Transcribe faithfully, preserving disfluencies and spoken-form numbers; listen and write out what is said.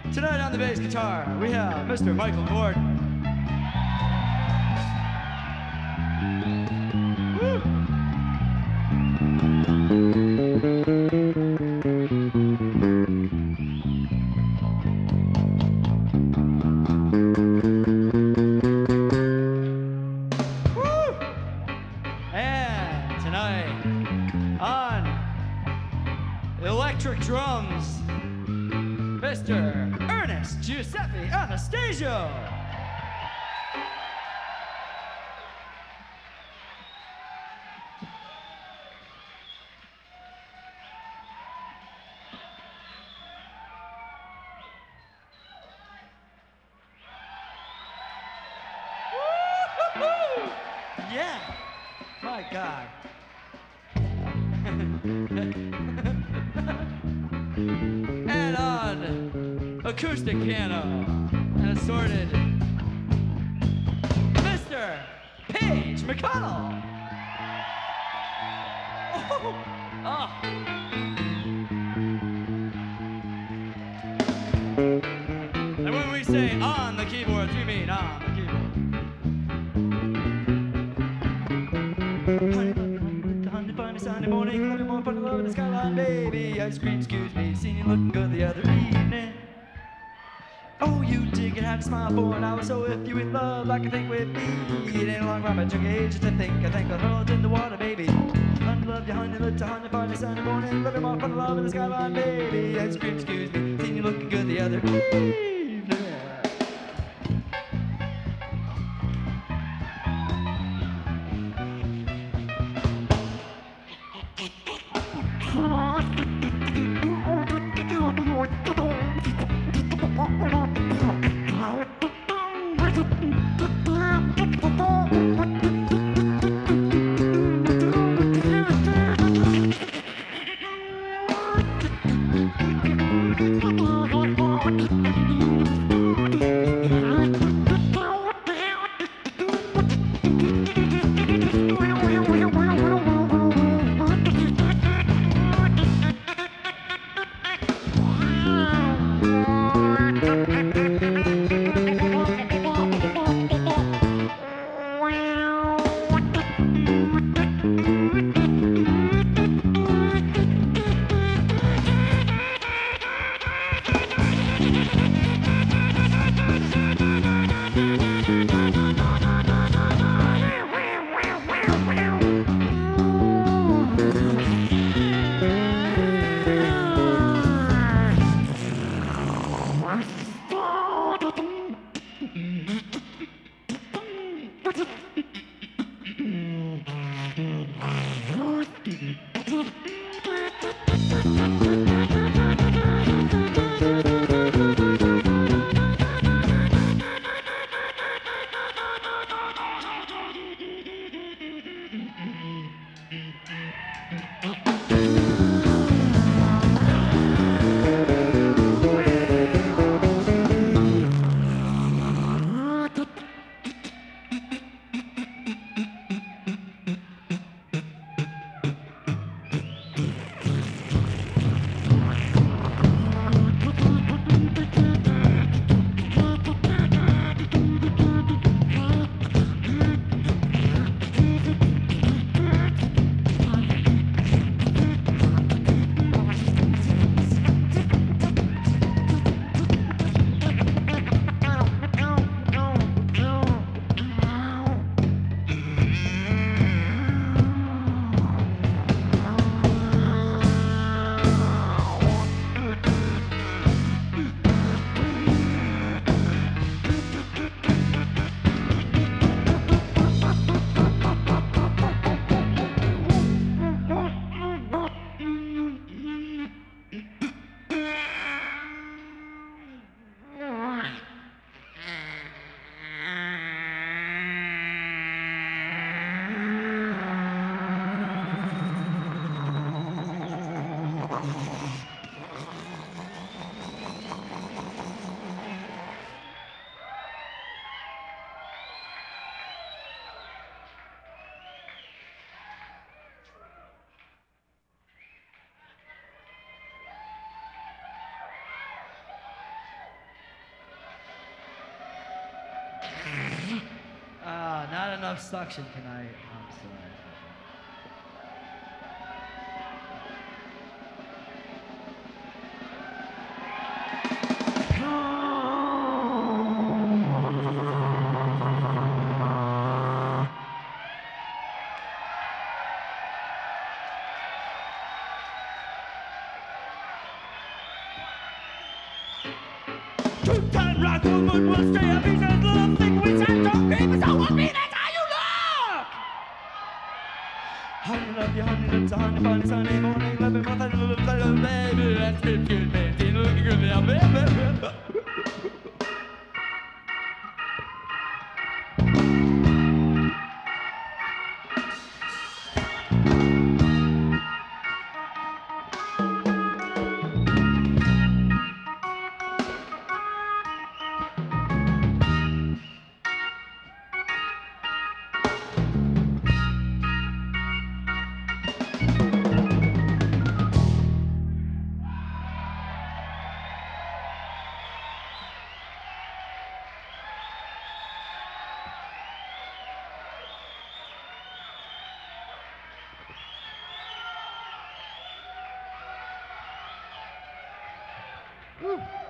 Tonight on the bass guitar, we have Mister Michael Gordon. Woo! Woo! And tonight on electric drums, Mister Ernest Giuseppe Anastasio. Woo-hoo-hoo! Yeah, my God. And on acoustic piano and assorted, Mister Paige McConnell. Oh, oh. And when we say on the keyboards, we mean on the keyboard. Honey, honey, honey, funny Sunday morning, love you more, funny love in the skyline, baby. Ice cream, excuse me, seen you looking good the other evening. Oh, you dig it, had a smile for an hour, so if you in love, like I think with me, it ain't a long time, but your age to think, I think I'll throw it in the water, baby. Honey, love you, honey, look to honey, funny Sunday morning, love you more, funny love in the skyline, baby. Ice cream, excuse me, seen you looking good the other evening. enough suction tonight. I'm sorry. Two-time rock woman will stay up. He says, little thing we said, don't keep it, so what me, that's how you look! Honey, love you, honey, it's a honey, funny, sunny morning, love you, my little, little baby, that's good, good, baby, looking good, yeah, baby. Woo.